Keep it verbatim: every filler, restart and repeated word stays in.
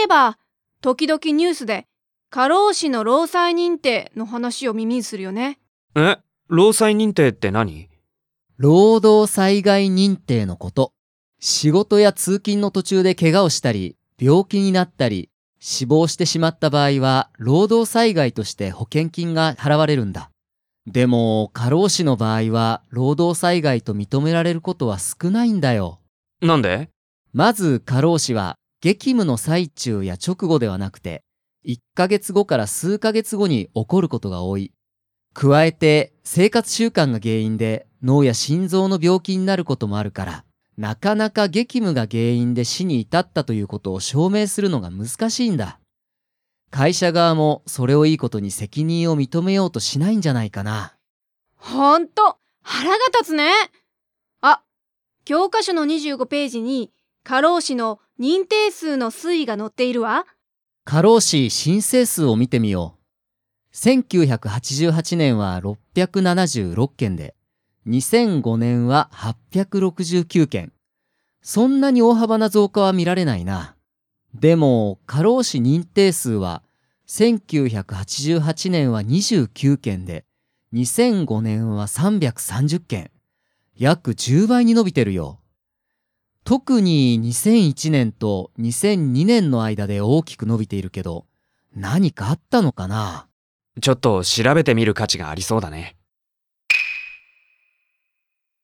えば、時々ニュースで過労死の労災認定の話を耳にするよね。 え、労災認定って何？ 労働災害認定のこと。仕事や通勤の途中で怪我をしたり、病気になったり、死亡してしまった場合は、労働災害として保険金が払われるんだ。でも、過労死の場合は、労働災害と認められることは少ないんだよ。 なんで？ まず、過労死は、激務の最中や直後ではなくて、いっかげつごから数ヶ月後に起こることが多い。加えて、生活習慣が原因で脳や心臓の病気になることもあるから、なかなか激務が原因で死に至ったということを証明するのが難しいんだ。会社側もそれをいいことに責任を認めようとしないんじゃないかな。 ほんと、腹が立つね。あ、教科書のにじゅうごページに過労死の認定数の推移が載っているわ。 過労死申請数を見てみよう。せんきゅうひゃくはちじゅうはちねんはろっぴゃくななじゅうろっけんで、にせんごねんははっぴゃくろくじゅうきゅうけん。そんなに大幅な増加は見られないな。でも、過労死認定数は、せんきゅうひゃくはちじゅうはちねんはにじゅうきゅうけんで、にせんごねんはさんびゃくさんじゅっけん。約じゅうばいに伸びてるよ。特ににせんいちねんとにせんにねんの間で大きく伸びているけど、何かあったのかな？ ちょっと調べてみる価値がありそうだね。